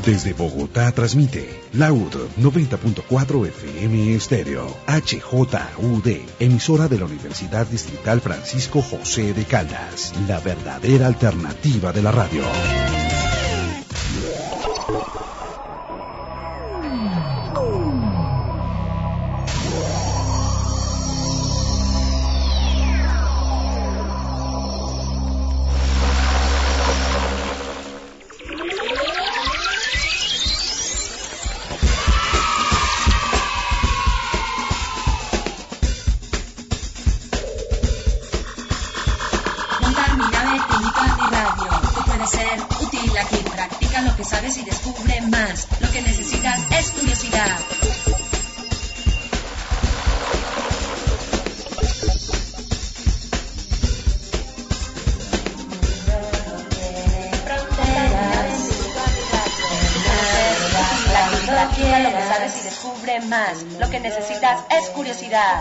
Desde Bogotá transmite Laud 90.4 FM Estéreo, HJUD, emisora de la Universidad Distrital Francisco José de Caldas, la verdadera alternativa de la radio. Y descubre más. Lo que necesitas es curiosidad. Lo que sabes y descubre más. Lo que necesitas es curiosidad.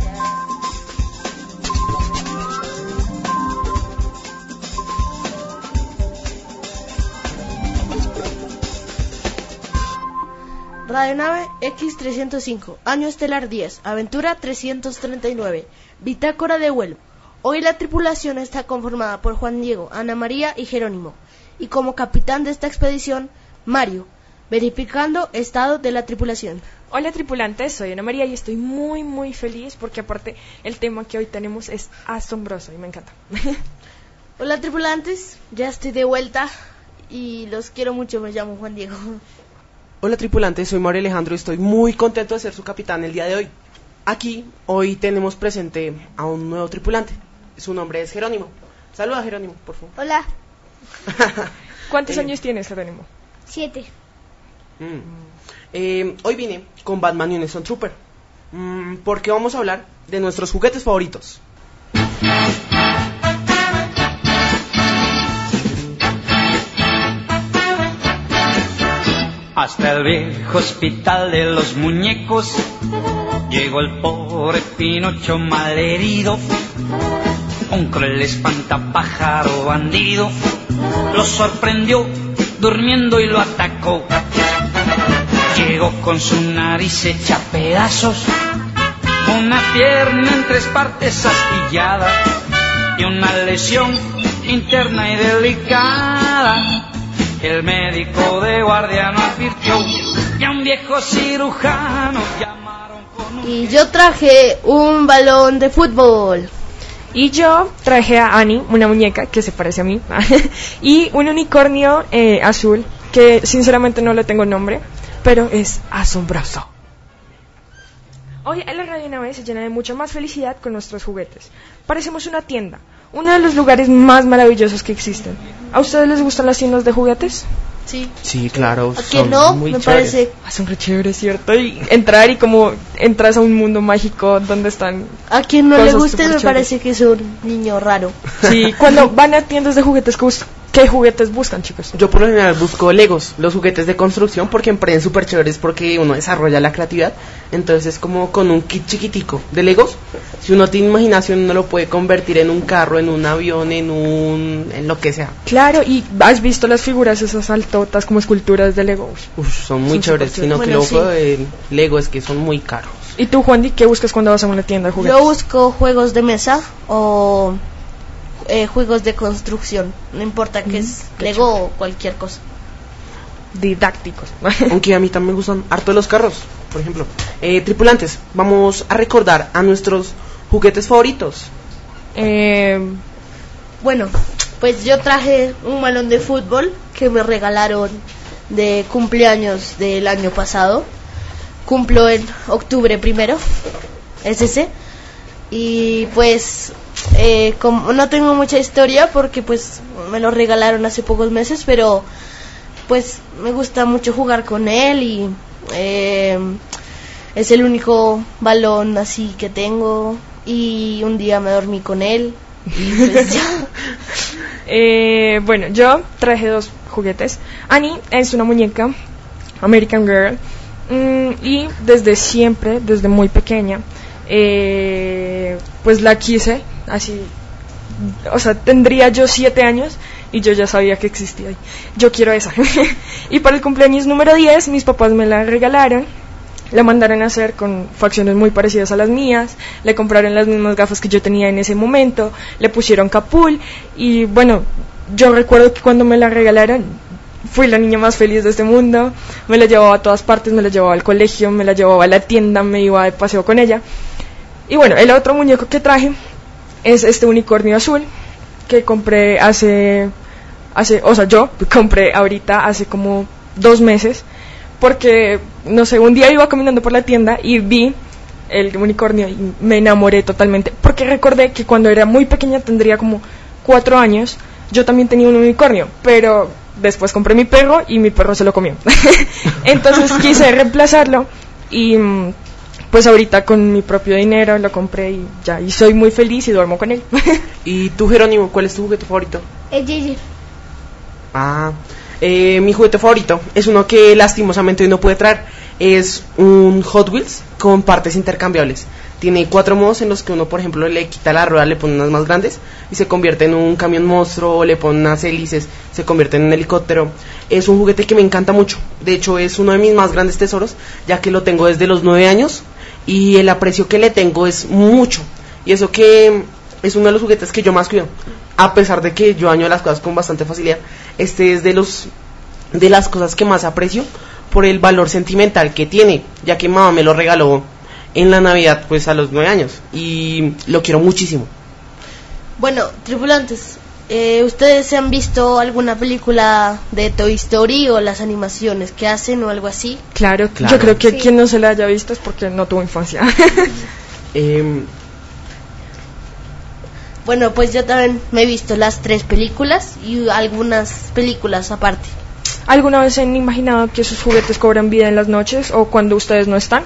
Radionave X305, Año Estelar 10, Aventura 339, Bitácora de vuelo. Hoy la tripulación está conformada por Juan Diego, Ana María y Jerónimo, y como capitán de esta expedición, Mario, verificando estado de la tripulación. Hola tripulantes, soy Ana María y estoy muy feliz porque aparte el tema que hoy tenemos es asombroso y me encanta. Hola tripulantes, ya estoy de vuelta y los quiero mucho, me llamo Juan Diego. Hola tripulantes, soy Mario Alejandro y estoy muy contento de ser su capitán el día de hoy. Aquí, hoy tenemos presente a un nuevo tripulante. Su nombre es Jerónimo. Saluda Jerónimo, por favor. Hola. ¿Cuántos años tienes, Jerónimo? 7. Hoy vine con Batman y un Stone Trooper, porque vamos a hablar de nuestros juguetes favoritos. Hasta el viejo hospital de los muñecos llegó el pobre Pinocho malherido. Un cruel espantapájaro bandido lo sorprendió durmiendo y lo atacó. Llegó con su nariz hecha pedazos, una pierna en 3 partes astillada y una lesión interna y delicada. El médico de guardia no advirtió y a un viejo cirujano llamaron con Y yo traje un balón de fútbol. Y yo traje a Annie, una muñeca que se parece a mí, y un unicornio azul que sinceramente no le tengo nombre, pero es asombroso. Hoy en la radionave se llena de mucha más felicidad con nuestros juguetes. Parecemos una tienda, uno de los lugares más maravillosos que existen. ¿A ustedes les gustan las tiendas de juguetes? Sí, claro. ¿A qué no? Me parece. Son re chéveres, ¿cierto? Y entrar y como entras a un mundo mágico donde están. A quien no le guste me parece que es un niño raro. Sí, cuando van a tiendas de juguetes, ¿qué juguetes buscan, chicos? Yo por lo general busco Legos, los juguetes de construcción, porque me parecen súper chéveres porque uno desarrolla la creatividad. Entonces es como con un kit chiquitico de Legos. Si uno tiene imaginación, uno lo puede convertir en un carro, en un avión, en lo que sea. Claro, y ¿has visto las figuras esas altotas como esculturas de Legos? Son muy chéveres, sino que lo de Lego es que son muy caros. ¿Y tú, Juan, qué buscas cuando vas a una tienda de juguetes? Yo busco juegos de mesa o juegos de construcción, no importa que es Lego o cualquier cosa. Didácticos. Aunque a mí también me gustan harto los carros, por ejemplo. Tripulantes, vamos a recordar a nuestros juguetes favoritos. Bueno, pues yo traje un balón de fútbol que me regalaron de cumpleaños del año pasado. Cumplo en octubre 1, es ese. Y pues como no tengo mucha historia porque pues me lo regalaron hace pocos meses, pero pues me gusta mucho jugar con él y es el único balón así que tengo y un día me dormí con él y pues ya. Bueno, yo traje 2 juguetes. Annie es una muñeca American Girl y desde siempre, desde muy pequeña, pues la quise así, o sea, tendría yo 7 años y yo ya sabía que existía. Yo quiero esa. Y para el cumpleaños número 10, mis papás me la regalaron. La mandaron a hacer con facciones muy parecidas a las mías, le compraron las mismas gafas que yo tenía en ese momento, le pusieron capul y bueno, yo recuerdo que cuando me la regalaron fui la niña más feliz de este mundo, me la llevaba a todas partes, me la llevaba al colegio, me la llevaba a la tienda, me iba de paseo con ella. Y bueno, el otro muñeco que traje es este unicornio azul que compré yo compré ahorita hace como 2 meses. Porque, no sé, un día iba caminando por la tienda y vi el unicornio y me enamoré totalmente. Porque recordé que cuando era muy pequeña, tendría como 4 años, yo también tenía un unicornio. Pero después compré mi perro y mi perro se lo comió. Entonces quise reemplazarlo y pues ahorita con mi propio dinero lo compré y ya. Y soy muy feliz y duermo con él. ¿Y tú, Jerónimo, cuál es tu juguete favorito? El Gigi. Mi juguete favorito es uno que lastimosamente hoy no puede traer. Es un Hot Wheels con partes intercambiables. Tiene 4 modos en los que uno, por ejemplo, le quita la rueda, le pone unas más grandes y se convierte en un camión monstruo, o le pone unas hélices, se convierte en un helicóptero. Es un juguete que me encanta mucho. De hecho, es uno de mis más grandes tesoros, ya que lo tengo desde los 9 años y el aprecio que le tengo es mucho. Y eso que es uno de los juguetes que yo más cuido. A pesar de que yo daño las cosas con bastante facilidad, este es de las cosas que más aprecio por el valor sentimental que tiene, ya que mamá me lo regaló en la Navidad, pues a los 9 años, y lo quiero muchísimo. Bueno, tripulantes, ¿ustedes se han visto alguna película de Toy Story o las animaciones que hacen o algo así? Claro. Yo creo que quien no se la haya visto es porque no tuvo infancia. Bueno, pues yo también me he visto las 3 películas y algunas películas aparte. ¿Alguna vez han imaginado que sus juguetes cobran vida en las noches o cuando ustedes no están?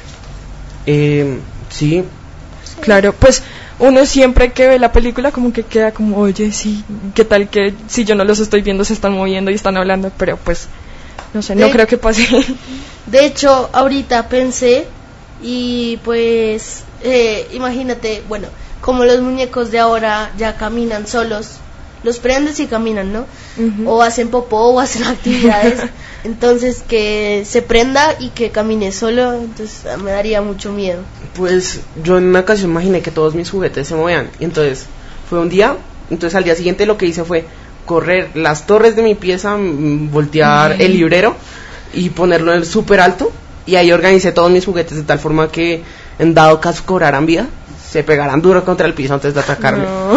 Sí. Claro, pues uno siempre que ve la película como que queda como, oye, sí, ¿qué tal que si yo no los estoy viendo se están moviendo y están hablando? Pero pues, no sé, no creo que pase. De hecho, ahorita pensé y pues, imagínate, bueno, como los muñecos de ahora ya caminan solos, los prendes y caminan, ¿no? Uh-huh. O hacen popó o hacen actividades, entonces que se prenda y que camine solo, entonces me daría mucho miedo. Pues yo en una ocasión imaginé que todos mis juguetes se movían, y entonces fue un día, entonces al día siguiente lo que hice fue correr las torres de mi pieza, voltear el librero y ponerlo en súper alto, y ahí organicé todos mis juguetes de tal forma que en dado caso cobraran vida, se pegaran duro contra el piso antes de atacarme. No.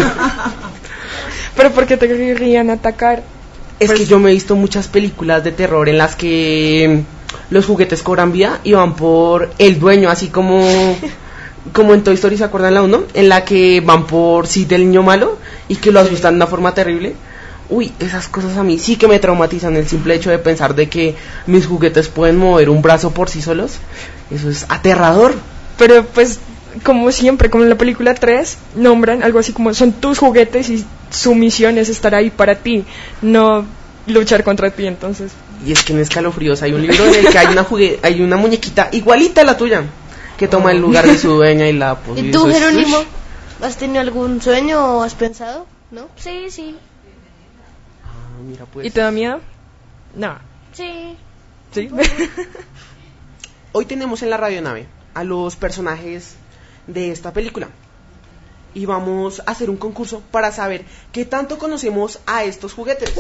¿Pero por qué te querían atacar? Es pues que yo me he visto muchas películas de terror en las que los juguetes cobran vida y van por el dueño, así como en Toy Story, ¿se acuerdan la 1? En la que van por Sid, el niño malo, y que lo asustan de una forma terrible. Uy, esas cosas a mí sí que me traumatizan. El simple hecho de pensar de que mis juguetes pueden mover un brazo por sí solos, eso es aterrador. Pero pues, como siempre, como en la película 3, nombran algo así como son tus juguetes y su misión es estar ahí para ti, no luchar contra ti, entonces. Y es que en Escalofríos hay un libro en el que hay una muñequita igualita a la tuya, que toma el lugar de su dueña y la ¿Y tú, Jerónimo? ¿Has tenido algún sueño o has pensado? ¿No? Sí. Mira, pues. ¿Y te da miedo? No. Sí. ¿Sí? Hoy tenemos en la radionave a los personajes de esta película y vamos a hacer un concurso para saber qué tanto conocemos a estos juguetes.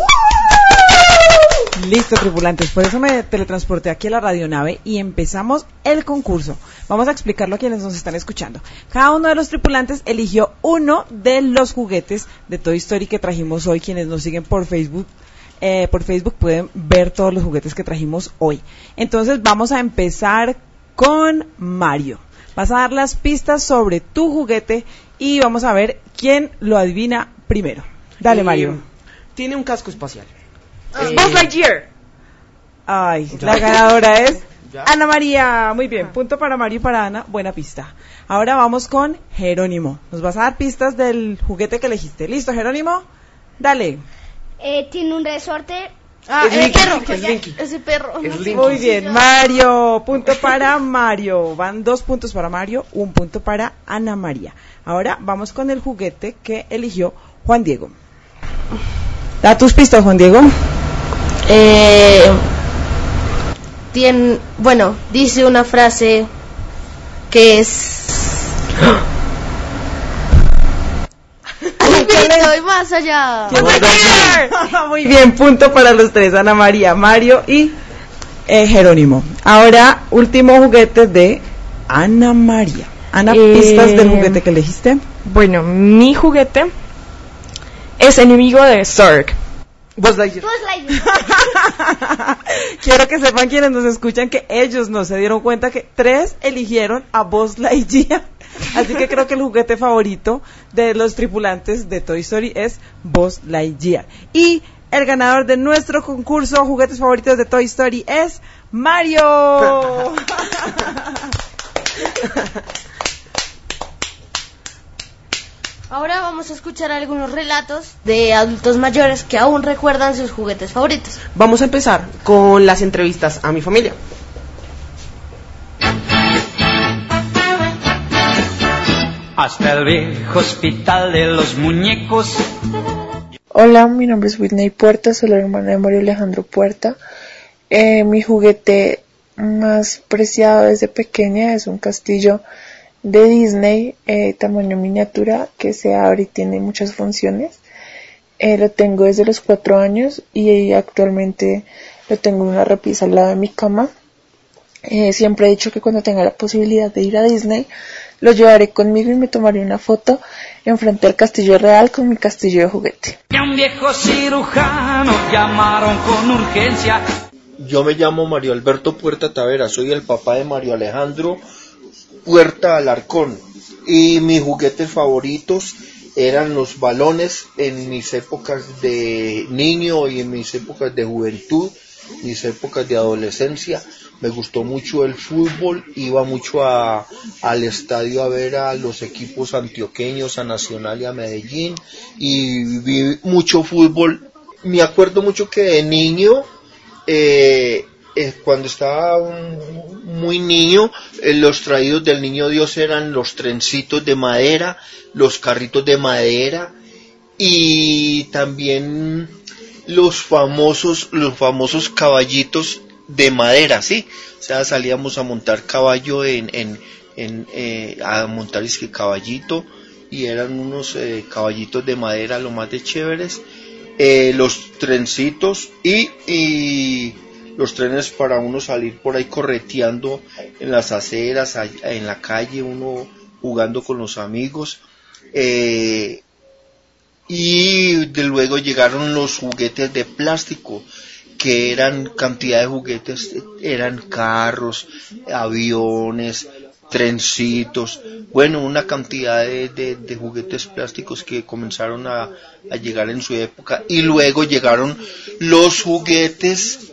Listo, tripulantes, por eso me teletransporté aquí a la radionave y empezamos el concurso. Vamos a explicarlo a quienes nos están escuchando. Cada uno de los tripulantes eligió uno de los juguetes de Toy Story que trajimos hoy. Quienes nos siguen por Facebook pueden ver todos los juguetes que trajimos hoy. Entonces vamos a empezar con Mario. Vas a dar las pistas sobre tu juguete y vamos a ver quién lo adivina primero. Dale, Mario. Tiene un casco espacial. Buzz Lightyear. Ay, la ganadora es Ana María. Muy bien, punto para Mario y para Ana. Buena pista. Ahora vamos con Jerónimo. Nos vas a dar pistas del juguete que elegiste. ¿Listo, Jerónimo? Dale. Tiene un resorte. El perro. Ese perro. Muy bien, Mario. Punto para Mario. Van 2 puntos para Mario, 1 punto para Ana María. Ahora vamos con el juguete que eligió Juan Diego. Da tus pistas, Juan Diego. Dice una frase que es... Estoy más allá. Muy bien, punto para los tres, Ana María, Mario y Jerónimo. Ahora, último juguete de Ana María. Ana, pistas del juguete que elegiste. Bueno, mi juguete es enemigo de Zorg. Buzz Lightyear. Quiero que sepan quienes nos escuchan que ellos no se dieron cuenta que 3 eligieron a Buzz Lightyear. Así que creo que el juguete favorito de los tripulantes de Toy Story es Buzz Lightyear. Y el ganador de nuestro concurso Juguetes Favoritos de Toy Story es Mario. Ahora vamos a escuchar algunos relatos de adultos mayores que aún recuerdan sus juguetes favoritos. Vamos a empezar con las entrevistas a mi familia. Hasta el viejo hospital de los muñecos. Hola, mi nombre es Whitney Puerta, soy la hermana de Mario Alejandro Puerta. Mi juguete más preciado desde pequeña es un castillo de Disney, tamaño miniatura, que se abre y tiene muchas funciones. Lo tengo desde los 4 años y actualmente lo tengo en una repisa al lado de mi cama. Siempre he dicho que cuando tenga la posibilidad de ir a Disney, lo llevaré conmigo y me tomaré una foto enfrente al castillo real con mi castillo de juguete. A un viejo cirujano llamaron con urgencia. Yo me llamo Mario Alberto Puerta Tavera, soy el papá de Mario Alejandro Puerta Alarcón, y mis juguetes favoritos eran los balones en mis épocas de niño y en mis épocas de juventud, mis épocas de adolescencia. Me gustó mucho el fútbol, iba mucho al estadio a ver a los equipos antioqueños, a Nacional y a Medellín, y vi mucho fútbol. Me acuerdo mucho que de niño, cuando estaba muy niño, los traídos del Niño Dios eran los trencitos de madera, los carritos de madera y también los famosos caballitos de madera, ¿sí? O sea, salíamos a montar caballo a montar caballito, y eran unos caballitos de madera lo más de chéveres, los trencitos y los trenes para uno salir por ahí correteando en las aceras, en la calle, uno jugando con los amigos. Y de luego llegaron los juguetes de plástico, que eran cantidad de juguetes, eran carros, aviones, trencitos, bueno, una cantidad de juguetes plásticos que comenzaron a llegar en su época. Y luego llegaron los juguetes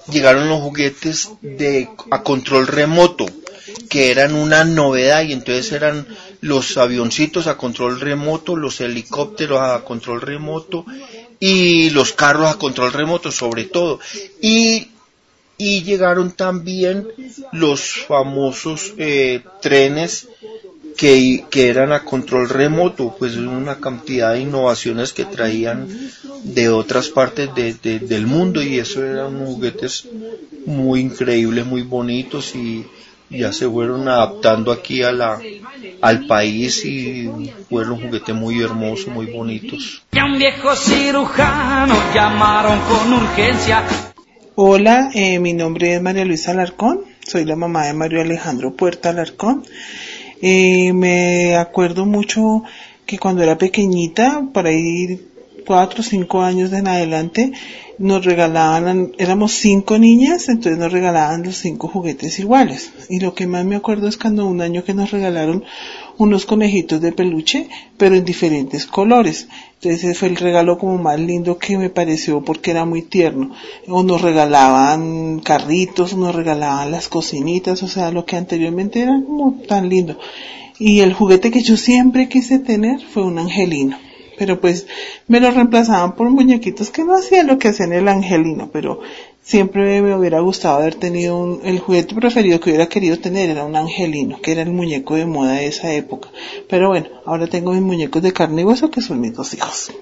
a control remoto, que eran una novedad, y entonces eran los avioncitos a control remoto, los helicópteros a control remoto y los carros a control remoto sobre todo, y llegaron también los famosos trenes que eran a control remoto, pues una cantidad de innovaciones que traían de otras partes del mundo, y eso eran juguetes muy increíbles, muy bonitos, y ya se fueron adaptando aquí al país, y fueron juguetes muy hermosos, muy bonitos. A un viejo cirujano llamaron con urgencia. Hola, mi nombre es María Luisa Alarcón, soy la mamá de Mario Alejandro Puerta Alarcón. Me acuerdo mucho que cuando era pequeñita, por ahí 4 o 5 años en adelante, nos regalaban, éramos 5 niñas, entonces nos regalaban los 5 juguetes iguales. Y lo que más me acuerdo es cuando un año que nos regalaron unos conejitos de peluche, pero en diferentes colores. Entonces ese fue el regalo como más lindo que me pareció, porque era muy tierno. O nos regalaban carritos, nos regalaban las cocinitas, o sea, lo que anteriormente era como tan lindo. Y el juguete que yo siempre quise tener fue un angelino. Pero pues me lo reemplazaban por muñequitos que no hacían lo que hacían el angelino, pero siempre me hubiera gustado haber tenido el juguete preferido que hubiera querido tener era un angelino, que era el muñeco de moda de esa época. Pero bueno, ahora tengo mis muñecos de carne y hueso, que son mis 2 hijos.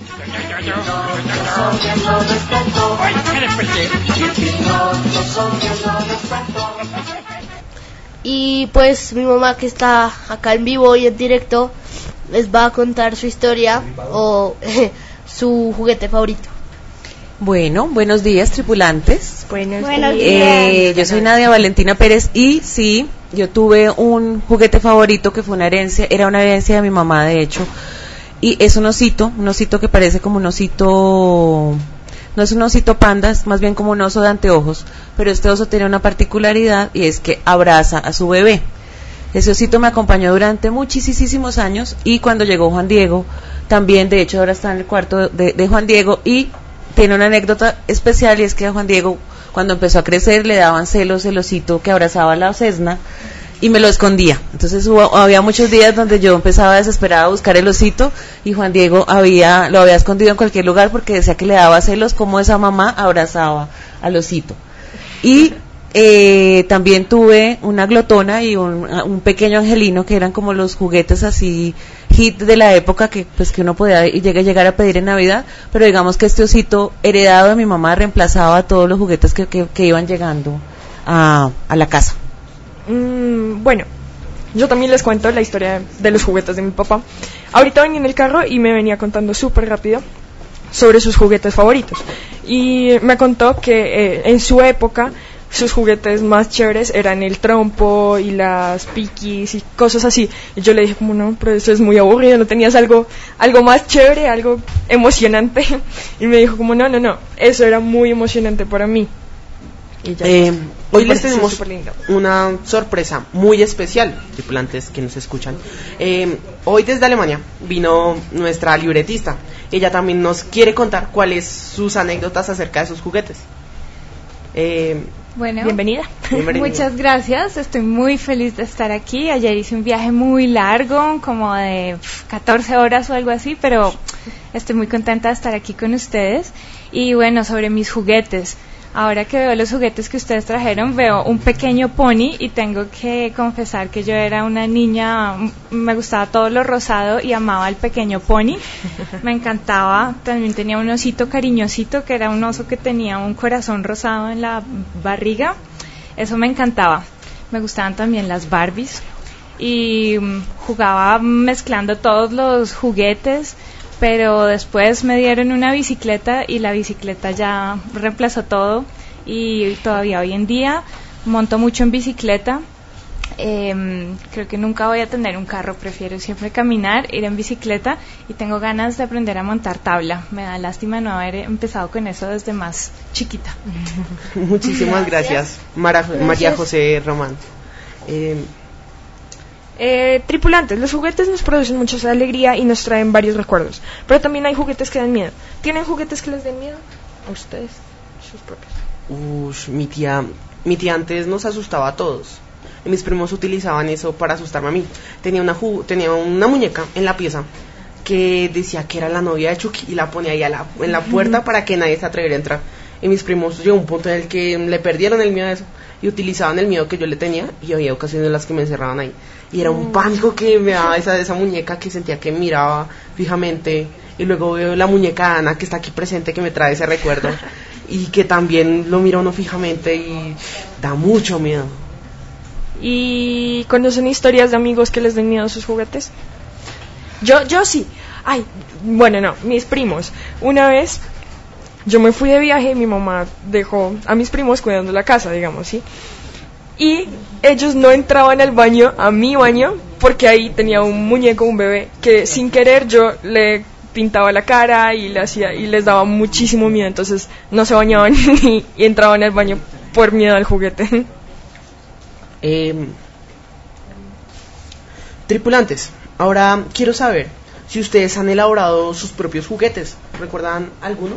Y pues mi mamá, que está acá en vivo y en directo, les va a contar su historia o su juguete favorito. Bueno, buenos días, tripulantes. Buenos días. Yo soy Nadia Valentina Pérez y sí, yo tuve un juguete favorito que fue una herencia, era una herencia de mi mamá, de hecho, y es un osito que parece como un osito, no es un osito panda, es más bien como un oso de anteojos, pero este oso tiene una particularidad y es que abraza a su bebé. Ese osito me acompañó durante muchísimos años y cuando llegó Juan Diego, también, de hecho ahora está en el cuarto de Juan Diego, y tiene una anécdota especial, y es que a Juan Diego, cuando empezó a crecer, le daban celos el osito que abrazaba a la Cesna y me lo escondía. Entonces había muchos días donde yo empezaba desesperada a buscar el osito y Juan Diego lo había escondido en cualquier lugar porque decía que le daba celos como esa mamá abrazaba al osito. Y también tuve una glotona y un pequeño angelino, que eran como los juguetes así hit de la época que uno podía llegar a pedir en Navidad, pero digamos que este osito heredado de mi mamá reemplazaba todos los juguetes que iban llegando a la casa. Bueno, yo también les cuento la historia de los juguetes de mi papá. Ahorita venía en el carro y me venía contando súper rápido sobre sus juguetes favoritos, y me contó que en su época sus juguetes más chéveres eran el trompo y las piquis y cosas así. Y yo le dije como, no, pero eso es muy aburrido, ¿no tenías algo más chévere, algo emocionante? Y me dijo como, no, eso era muy emocionante para mí. Y ya, hoy les tenemos una sorpresa muy especial, tripulantes que nos escuchan. Hoy desde Alemania vino nuestra libretista. Ella también nos quiere contar cuáles sus anécdotas acerca de sus juguetes. Bueno, bienvenida. Muchas gracias, estoy muy feliz de estar aquí. Ayer hice un viaje muy largo, como de 14 horas o algo así, pero estoy muy contenta de estar aquí con ustedes. Y bueno, sobre mis juguetes, ahora que veo los juguetes que ustedes trajeron, veo un pequeño pony y tengo que confesar que yo era una niña, me gustaba todo lo rosado y amaba al pequeño pony, me encantaba. También tenía un osito cariñosito, que era un oso que tenía un corazón rosado en la barriga, eso me encantaba. Me gustaban también las Barbies y jugaba mezclando todos los juguetes, pero después me dieron una bicicleta y la bicicleta ya reemplazó todo, y todavía hoy en día monto mucho en bicicleta. Creo que nunca voy a tener un carro, prefiero siempre caminar, ir en bicicleta, y tengo ganas de aprender a montar tabla. Me da lástima no haber empezado con eso desde más chiquita. Muchísimas gracias. María José Román. Tripulantes, los juguetes nos producen mucha alegría y nos traen varios recuerdos, pero también hay juguetes que dan miedo. ¿Tienen juguetes que les den miedo a ustedes? Sus propios. Mi tía antes nos asustaba a todos y mis primos utilizaban eso para asustarme a mí. Tenía una muñeca en la pieza que decía que era la novia de Chucky y la ponía ahí en la puerta para que nadie se atreviera a entrar. Y mis primos llegó un punto en el que le perdieron el miedo a eso y utilizaban el miedo que yo le tenía, y había ocasiones en las que me encerraban ahí y era un pánico que me daba esa muñeca, que sentía que miraba fijamente. Y luego veo la muñeca Ana, que está aquí presente, que me trae ese recuerdo y que también lo mira uno fijamente y da mucho miedo. ¿Y conocen historias de amigos que les den miedo a sus juguetes? Yo sí. Mis primos. Una vez yo me fui de viaje y mi mamá dejó a mis primos cuidando la casa, digamos, ¿sí? Y ellos no entraban al baño, a mi baño, porque ahí tenía un muñeco, un bebé, que sin querer yo le pintaba la cara y les daba muchísimo miedo, entonces no se bañaban y entraban al baño por miedo al juguete. Tripulantes, ahora quiero saber si ustedes han elaborado sus propios juguetes. ¿Recuerdan alguno?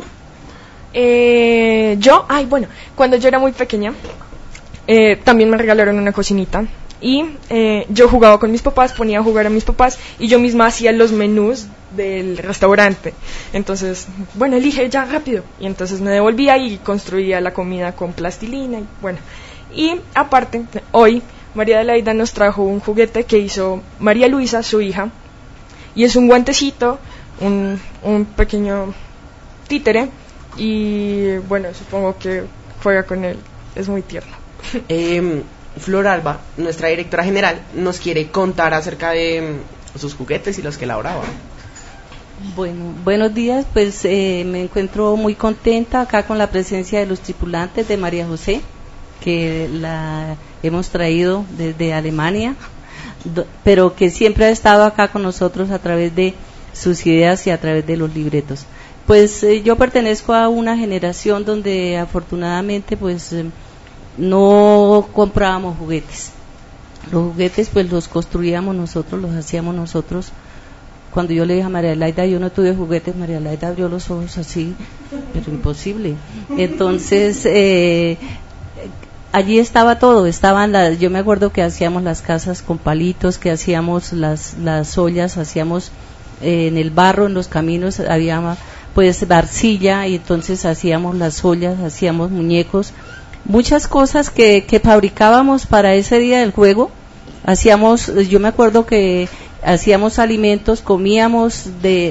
Cuando yo era muy pequeña, también me regalaron una cocinita y yo jugaba con mis papás, ponía a jugar a mis papás y yo misma hacía los menús del restaurante. Entonces, bueno, elige ya rápido, y entonces me devolvía y construía la comida con plastilina y bueno. Y aparte, hoy María Adelaida nos trajo un juguete que hizo María Luisa, su hija, y es un guantecito, un pequeño títere, y bueno, supongo que juega con él, es muy tierno. Flor Alba, nuestra directora general, nos quiere contar acerca de sus juguetes y los que elaboraba. Bueno, buenos días, pues me encuentro muy contenta acá con la presencia de los tripulantes de María José, que la hemos traído desde Alemania, pero que siempre ha estado acá con nosotros a través de sus ideas y a través de los libretos. Pues yo pertenezco a una generación donde afortunadamente pues no comprábamos juguetes. Los juguetes pues los construíamos nosotros, los hacíamos nosotros. Cuando yo le dije a María Adelaida, yo no tuve juguetes, María Adelaida abrió los ojos así, pero imposible. Entonces, allí estaba todo, yo me acuerdo que hacíamos las casas con palitos, que hacíamos las ollas, hacíamos en el barro, en los caminos, había pues arcilla, y entonces hacíamos las ollas, hacíamos muñecos, muchas cosas que fabricábamos para ese día del juego. Hacíamos, yo me acuerdo que hacíamos alimentos, comíamos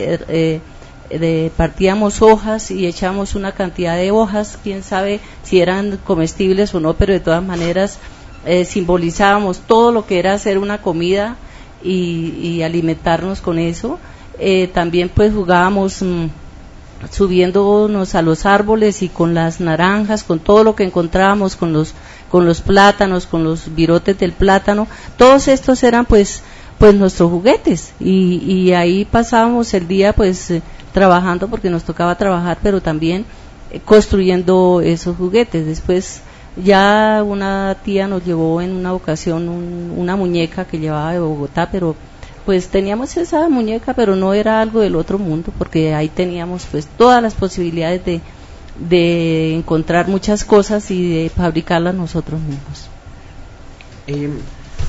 partíamos hojas y echábamos una cantidad de hojas, quién sabe si eran comestibles o no, pero de todas maneras simbolizábamos todo lo que era hacer una comida y alimentarnos con eso. También pues jugábamos subiéndonos a los árboles y con las naranjas, con todo lo que encontrábamos, con los plátanos, con los virotes del plátano. Todos estos eran pues nuestros juguetes, y ahí pasábamos el día pues trabajando, porque nos tocaba trabajar, pero también construyendo esos juguetes. Después ya una tía nos llevó en una ocasión una muñeca que llevaba de Bogotá, pero pues teníamos esa muñeca, pero no era algo del otro mundo, porque ahí teníamos pues todas las posibilidades de encontrar muchas cosas y de fabricarlas nosotros mismos.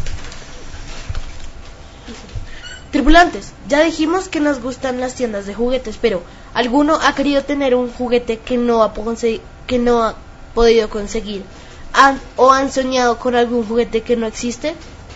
Tripulantes, ya dijimos que nos gustan las tiendas de juguetes, pero ¿alguno ha querido tener un juguete que no ha podido conseguir? ¿O han soñado con algún juguete que no existe?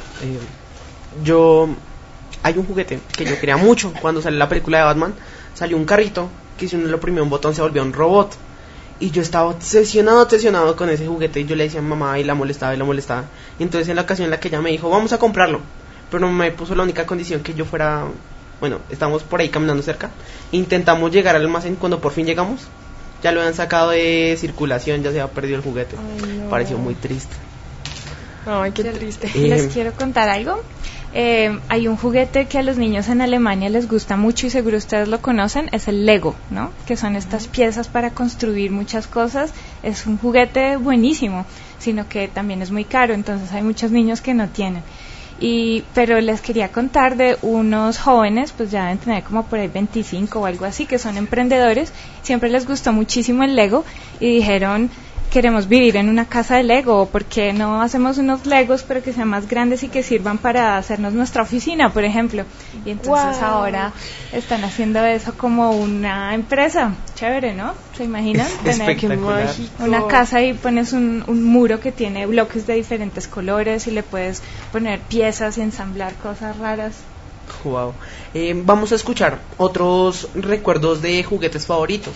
Hay un juguete que yo quería mucho. Cuando salió la película de Batman, salió un carrito que si uno le oprimía un botón se volvía un robot, y yo estaba obsesionado con ese juguete, y yo le decía a mamá y la molestaba, y entonces en la ocasión en la que ella me dijo vamos a comprarlo, pero me puso la única condición que yo fuera, bueno, estábamos por ahí caminando cerca, intentamos llegar al almacén. Cuando por fin llegamos, ya lo habían sacado de circulación, ya se había perdido el juguete. Ay, no. Pareció muy triste. Ay, qué triste. Les quiero contar algo. Hay un juguete que a los niños en Alemania les gusta mucho, y seguro ustedes lo conocen, es el Lego, ¿no? Que son estas piezas para construir muchas cosas. Es un juguete buenísimo, sino que también es muy caro, entonces hay muchos niños que no tienen. Pero les quería contar de unos jóvenes, pues ya deben tener como por ahí 25 o algo así, que son emprendedores. Siempre les gustó muchísimo el Lego y dijeron, queremos vivir en una casa de Lego, ¿por qué no hacemos unos Legos pero que sean más grandes y que sirvan para hacernos nuestra oficina, por ejemplo? Y entonces ahora están haciendo eso como una empresa. Chévere, ¿no? ¿Se imaginan? Tener una casa y pones un muro que tiene bloques de diferentes colores y le puedes poner piezas y ensamblar cosas raras. Wow. Vamos a escuchar otros recuerdos de juguetes favoritos.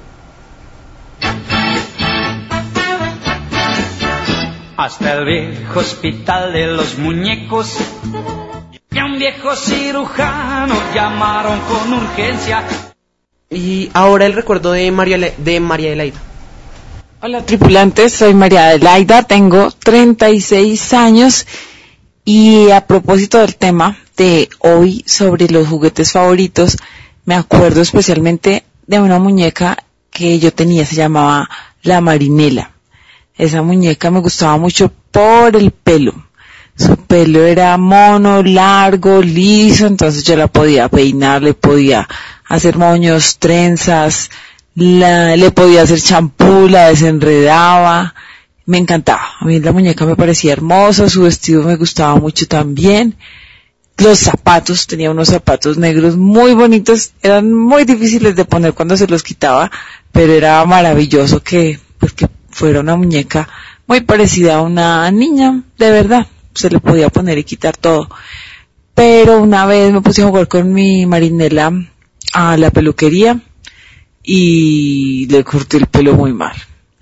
Hasta el viejo hospital de los muñecos y a un viejo cirujano llamaron con urgencia. Y ahora el recuerdo de María Adelaida. Hola tripulantes, soy María Adelaida, tengo 36 años y a propósito del tema de hoy sobre los juguetes favoritos, me acuerdo especialmente de una muñeca que yo tenía, se llamaba la Marinela. Esa muñeca me gustaba mucho por el pelo. Su pelo era mono, largo, liso, entonces yo la podía peinar, le podía hacer moños, trenzas, le podía hacer champú, la desenredaba. me encantaba. A mí la muñeca me parecía hermosa, su vestido me gustaba mucho también. Los zapatos, tenía unos zapatos negros muy bonitos, eran muy difíciles de poner cuando se los quitaba, pero era maravilloso que fuera una muñeca muy parecida a una niña, de verdad, se le podía poner y quitar todo. Pero una vez me puse a jugar con mi Marinela a la peluquería y le corté el pelo muy mal.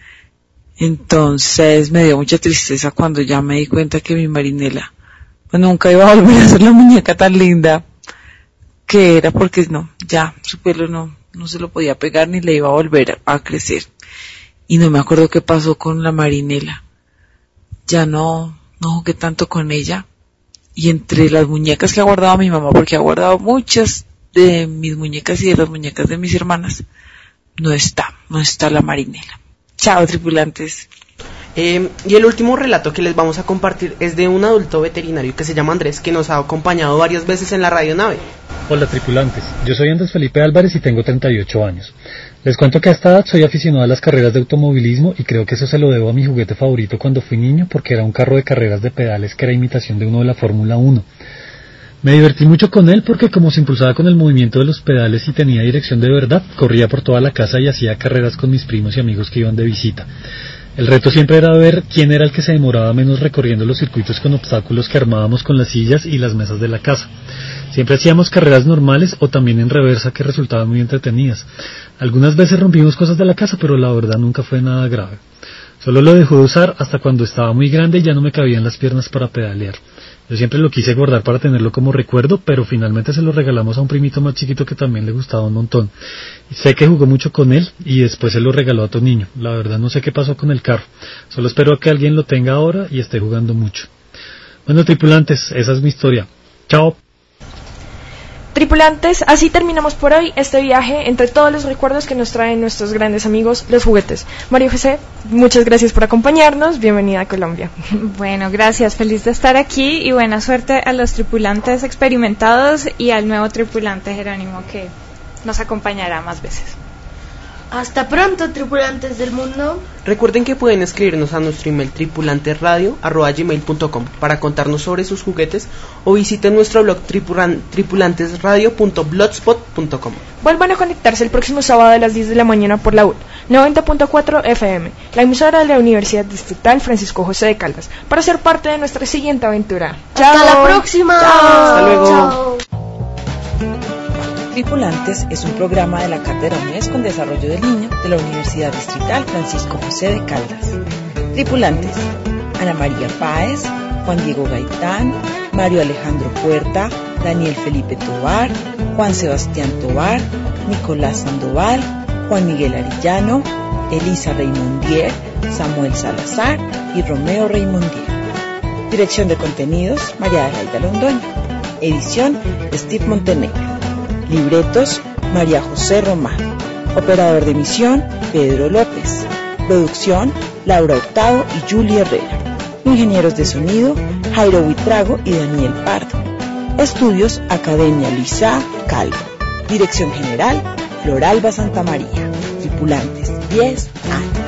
Entonces me dio mucha tristeza cuando ya me di cuenta que mi Marinela pues nunca iba a volver a ser la muñeca tan linda que era, porque no, ya su pelo no se lo podía pegar ni le iba a volver a crecer. Y no me acuerdo qué pasó con la Marinela. Ya no jugué tanto con ella. Y entre las muñecas que ha guardado mi mamá, porque ha guardado muchas de mis muñecas y de las muñecas de mis hermanas, no está la Marinela. Chao, tripulantes. Y el último relato que les vamos a compartir es de un adulto veterinario que se llama Andrés, que nos ha acompañado varias veces en la radionave. Hola tripulantes, yo soy Andrés Felipe Álvarez y tengo 38 años. Les cuento que a esta edad soy aficionado a las carreras de automovilismo y creo que eso se lo debo a mi juguete favorito cuando fui niño, porque era un carro de carreras de pedales que era imitación de uno de la Fórmula 1. Me divertí mucho con él porque como se impulsaba con el movimiento de los pedales y tenía dirección de verdad, corría por toda la casa y hacía carreras con mis primos y amigos que iban de visita. El reto siempre era ver quién era el que se demoraba menos recorriendo los circuitos con obstáculos que armábamos con las sillas y las mesas de la casa. Siempre hacíamos carreras normales o también en reversa que resultaban muy entretenidas. Algunas veces rompimos cosas de la casa, pero la verdad nunca fue nada grave. Solo lo dejó de usar hasta cuando estaba muy grande y ya no me cabían las piernas para pedalear. Yo siempre lo quise guardar para tenerlo como recuerdo, pero finalmente se lo regalamos a un primito más chiquito que también le gustaba un montón. Sé que jugó mucho con él y después se lo regaló a otro niño. La verdad no sé qué pasó con el carro. Solo espero que alguien lo tenga ahora y esté jugando mucho. Bueno, tripulantes, esa es mi historia. Chao. Tripulantes, así terminamos por hoy este viaje entre todos los recuerdos que nos traen nuestros grandes amigos, los juguetes. María José, muchas gracias por acompañarnos, bienvenida a Colombia. Bueno, gracias, feliz de estar aquí y buena suerte a los tripulantes experimentados y al nuevo tripulante Jerónimo que nos acompañará más veces. Hasta pronto, tripulantes del mundo. Recuerden que pueden escribirnos a nuestro email tripulantesradio@gmail.com para contarnos sobre sus juguetes o visiten nuestro blog tripulantesradio.blogspot.com. Vuelvan a conectarse el próximo sábado a las 10 de la mañana por la UD 90.4 FM, la emisora de la Universidad Distrital Francisco José de Caldas, para ser parte de nuestra siguiente aventura. ¡Chao! ¡Hasta la próxima! ¡Chao! ¡Hasta luego! ¡Chao! Tripulantes es un programa de la Cátedra UNESCO en Desarrollo del Niño de la Universidad Distrital Francisco José de Caldas. Tripulantes: Ana María Páez, Juan Diego Gaitán, Mario Alejandro Puerta, Daniel Felipe Tovar, Juan Sebastián Tovar, Nicolás Sandoval, Juan Miguel Arillano, Elisa Reymondier, Samuel Salazar y Romeo Reymondier. Dirección de contenidos: María Adelaida Londoño. Edición: Steve Montenegro. Libretos: María José Román. Operador de emisión: Pedro López. Producción: Laura Hurtado y Julia Herrera. Ingenieros de sonido: Jairo Buitrago y Daniel Pardo. Estudios: Academia Luisa Calvo. Dirección general: Floralba Santamaría. Tripulantes: 10 años.